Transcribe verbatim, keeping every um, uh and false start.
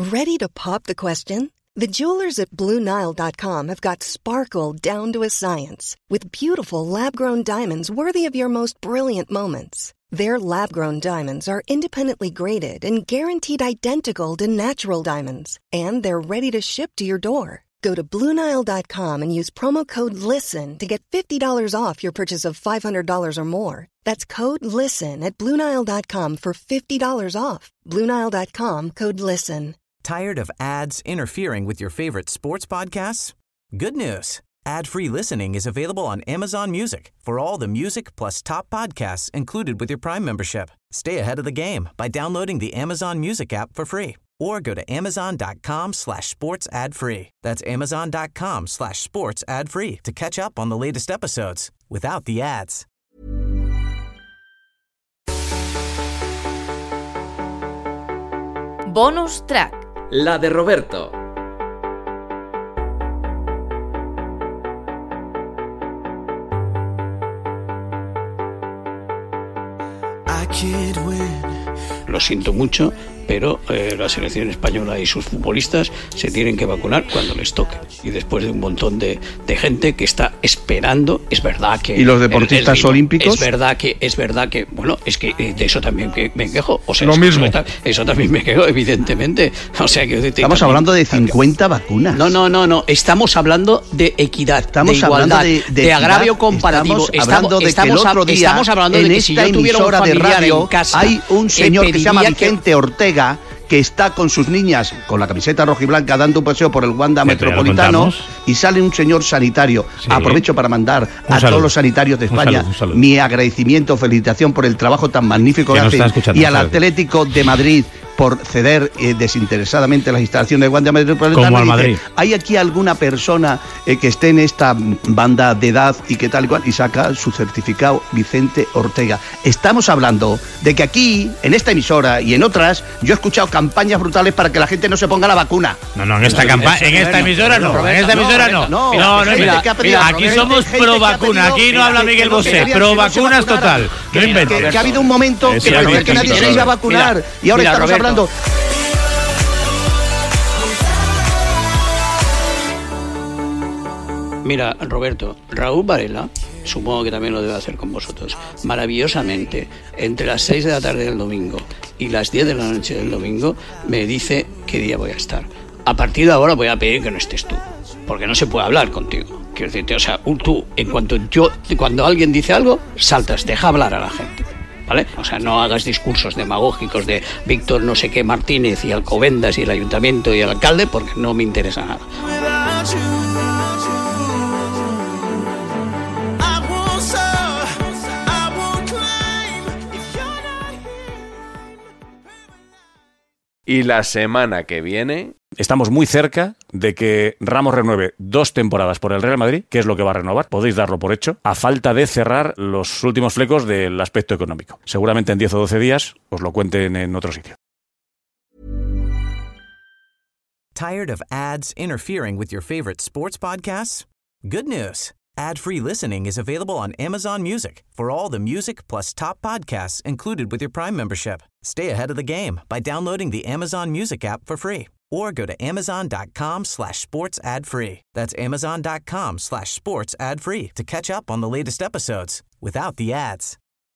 Ready to pop the question? The jewelers at Blue Nile dot com have got sparkle down to a science with beautiful lab-grown diamonds worthy of your most brilliant moments. Their lab-grown diamonds are independently graded and guaranteed identical to natural diamonds, and they're ready to ship to your door. Go to Blue Nile dot com and use promo code LISTEN to get fifty dollars off your purchase of five hundred dollars or more. That's code LISTEN at Blue Nile dot com for fifty dollars off. Blue Nile dot com, code LISTEN. Tired of ads interfering with your favorite sports podcasts? Good news. Ad-free listening is available on Amazon Music for all the music plus top podcasts included with your Prime membership. Stay ahead of the game by downloading the Amazon Music app for free or go to amazon.com slash sports ad free. That's amazon.com slash sports ad free to catch up on the latest episodes without the ads. Bonus track. La de Roberto. Lo siento mucho, pero eh, la selección española y sus futbolistas se tienen que vacunar cuando les toque. Y después de un montón de, de gente que está esperando, es verdad que... ¿Y los deportistas el, el, olímpicos? Es verdad que, es verdad que, bueno, es que de eso también que me quejo. O sea, lo eso, mismo. Eso, eso también me quejo, evidentemente. O sea, que estamos también, hablando de cincuenta vacunas. No, no, no, no. Estamos hablando de equidad, estamos de igualdad, de, de, de agravio comparativo. Estamos hablando de estamos, que el otro día, estamos hablando de en que si esta yo tuviera un emisora de familiar radio, en casa, hay un señor eh, que se llama pediría que- Vicente Ortega, que está con sus niñas con la camiseta roja y blanca dando un paseo por el Wanda Esto ya lo Metropolitano contamos. y sale un señor sanitario. Sí. Aprovecho para mandar Un a saludo. todos los sanitarios de Un España saludo, un saludo. mi agradecimiento, felicitación por el trabajo tan magnífico Que que nos está hacen, escuchando, y al claro. Atlético de Madrid por ceder eh, desinteresadamente las instalaciones del Wanda Metropolitano. Como al Dice, Madrid. ¿hay aquí alguna persona eh, que esté en esta banda de edad y que tal y cual? Y saca su certificado Vicente Ortega. Estamos hablando de que aquí, en esta emisora y en otras, yo he escuchado campañas brutales para que la gente no se ponga la vacuna. No, no, en esta campaña, en esta emisora no, en esta emisora no. no, No, no, gente mira, que ha pedido- mira, aquí gente- somos gente pro que ha vacuna, pedido- aquí no habla que- Miguel que no Bosé, querían pro que no se vacunas vacunaran. total. Que, No que- inventes. que ha habido un momento Eso que es parecía que nadie Roberto. se iba a vacunar Mira, y ahora mira, estamos Roberto. hablando. Mira, Roberto, Raúl Varela, supongo que también lo debe hacer con vosotros, maravillosamente, entre las seis de la tarde del domingo y las diez de la noche del domingo, me dice qué día voy a estar. A partir de ahora voy a pedir que no estés tú, porque no se puede hablar contigo. Quiero decirte, o sea, tú, en cuanto yo, cuando alguien dice algo, saltas, deja hablar a la gente. ¿Vale? O sea, no hagas discursos demagógicos de Víctor no sé qué Martínez y Alcobendas y el ayuntamiento y el alcalde, porque no me interesa nada. Y la semana que viene... Estamos muy cerca de que Ramos renueve dos temporadas por el Real Madrid, que es lo que va a renovar, podéis darlo por hecho, a falta de cerrar los últimos flecos del aspecto económico. Seguramente en diez o doce días os lo cuenten en otro sitio. Tired of ads interfering with your favorite sports podcasts? Good news. Ad-free listening is available on Amazon Music for all the music plus top podcasts included with your Prime membership. Stay ahead of the game by downloading the Amazon Music app for free or go to amazon.com slash sports ad free. That's amazon.com slash sports ad free to catch up on the latest episodes without the ads.